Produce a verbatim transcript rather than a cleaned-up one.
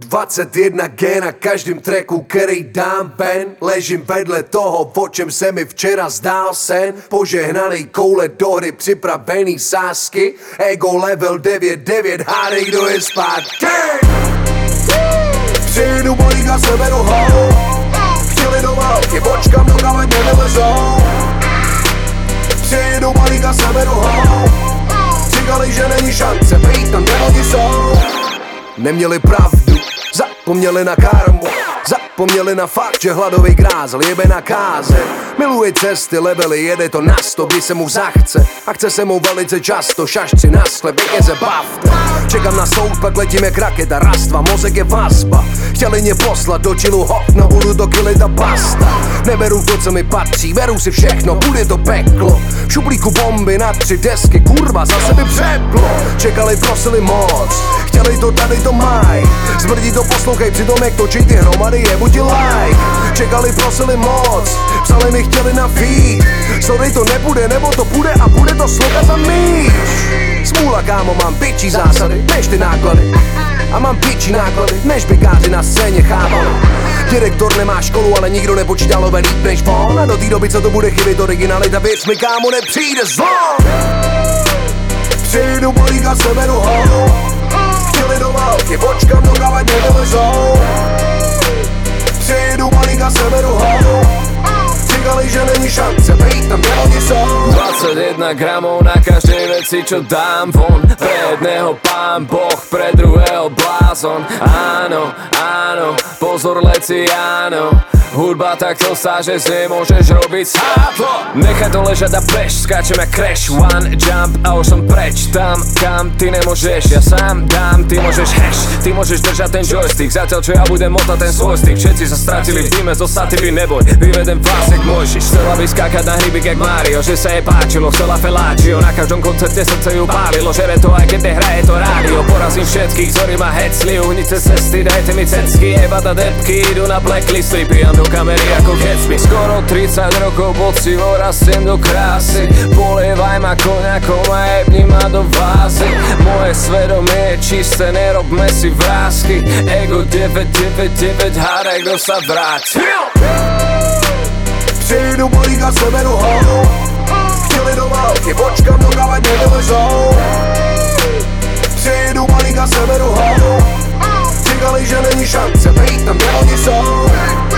dvacet jedna G na každém tracku, který dám ven. Ležím vedle toho, o čem se mi včera zdál sen. Požehnaný koule do hry, připravený sásky. Ego level devět devět, hádej kdo je zpátky. Přijedu balík a seberu hou. Chtěli do války, počkám dokud nevylezou. Přijedu balík a seberu hou. Říkali, že není šance, být tam, kde oni jsou. Neměli pravdu, zapomněli na karmu. Zapomněli na fakt, že hladový grázel jebe na káze. Miluje cesty, levely, jede to na sto, kdy se mu zachce. A chce se mu velice často, šašci na sklep, peněze bavte. Čekám na soud, pak letím jak raketa, rastva, mozek je vazba. Chtěli mě poslat do čilu hovna, budu to killit a basta. Neberu to, co mi patří, beru si všechno, bude to peklo. V šuplíku bomby na tři desky, kurva, zase mi přeplo. Čekali, prosili moc, chtěli to, tady to maj. Zmrdí to, poslouchej, přitom jak točí ty hromady, je buď like. Čekali, prosili moc, psali mi, chtěli na feed. Sorry, to nebude, nebo to bude a bude to sloka za míč. Smůla, kámo, mám pičí zásady, než ty náklady. A mám pičí náklady, než bykáři na scéně chápali. Direktor nemá školu, ale nikdo nepočítal o líp než on. A do té doby, co to bude chybět originalita, věc mi, kámo, nepřijde zlom. Přijdu balík a seberu hou. Chtěli do války, počkám dokud nevylezou. Přijedu balík a seberu hou. Říkali, že není šance, být tam, kde oni jsou. dvacet jedna gramov na každej veci, čo dám von. Pre jedného pán Boh, pre druhého blázon. Áno, áno, pozor leci, áno. Hudba takto sa, že z nej môžeš robiť sádlo. Nechaj to ležať a bež, skáčem jak crash. One jump a už som preč. Tam, kam ty nemôžeš, ja sám dám. Ty môžeš hash, ty môžeš držať ten joystick. Zatiaľ čo ja budem motať ten svoj stick. Všetci sa stratili v dime, zo sativy neboj. Vyvedem vás jak Mojžiš. Chcela by skákať na hrybík jak Mario, že sa jej páčilo, chcela feláčio. Na každom koncerte srdce ju pálilo. Žere to aj keď nehraje to rádio. Porazím všetkých, ktorí ma hecli. Uhnice cesty, dajte mi cecky. Eba ta depky, idú na blacklisty. Pijam do kamery ako Gatsby. Skoro tridsať rokov pocivo rastiem do krásy. Polievaj ma koňakom a jebni ma do vázy. Moje svedomie je čisté, nerobme si vrásky. Ego deväť deväť deväť, hádaj kto sa vráti. Přijdu balík a seberu hou. Chtěli do války, počkám dokud nevylezou. Přijdu balík a seberu hou. Říkali, že není šance, být tam, kde oni jsou.